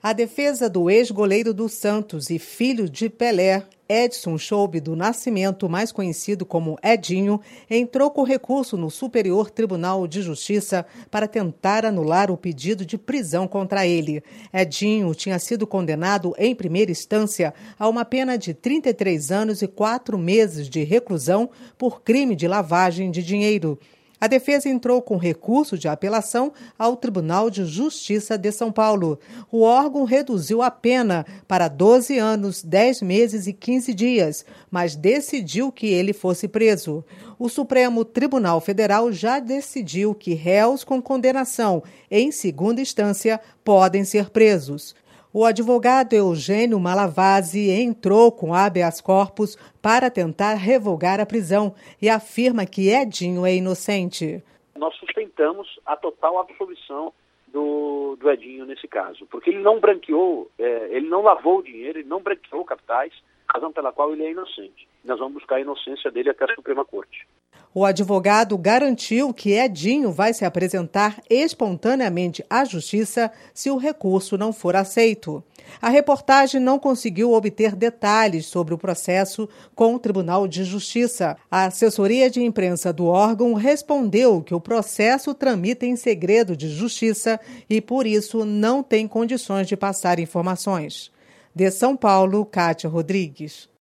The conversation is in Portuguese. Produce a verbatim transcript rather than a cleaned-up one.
A defesa do ex-goleiro do Santos e filho de Pelé, Edson Choube do Nascimento, mais conhecido como Edinho, entrou com recurso no Superior Tribunal de Justiça para tentar anular o pedido de prisão contra ele. Edinho tinha sido condenado em primeira instância a uma pena de trinta e três anos e quatro meses de reclusão por crime de lavagem de dinheiro. A defesa entrou com recurso de apelação ao Tribunal de Justiça de São Paulo. O órgão reduziu a pena para doze anos, dez meses e quinze dias, mas decidiu que ele fosse preso. O Supremo Tribunal Federal já decidiu que réus com condenação em segunda instância podem ser presos. O advogado Eugênio Malavasi entrou com habeas corpus para tentar revogar a prisão e afirma que Edinho é inocente. Nós sustentamos a total absolvição do, do Edinho nesse caso, porque ele não branqueou, é, ele não lavou o dinheiro, ele não branqueou capitais, razão pela qual ele é inocente. Nós vamos buscar a inocência dele até a Suprema Corte. O advogado garantiu que Edinho vai se apresentar espontaneamente à Justiça se o recurso não for aceito. A reportagem não conseguiu obter detalhes sobre o processo com o Tribunal de Justiça. A assessoria de imprensa do órgão respondeu que o processo tramita em segredo de justiça e, por isso, não tem condições de passar informações. De São Paulo, Kátia Rodrigues.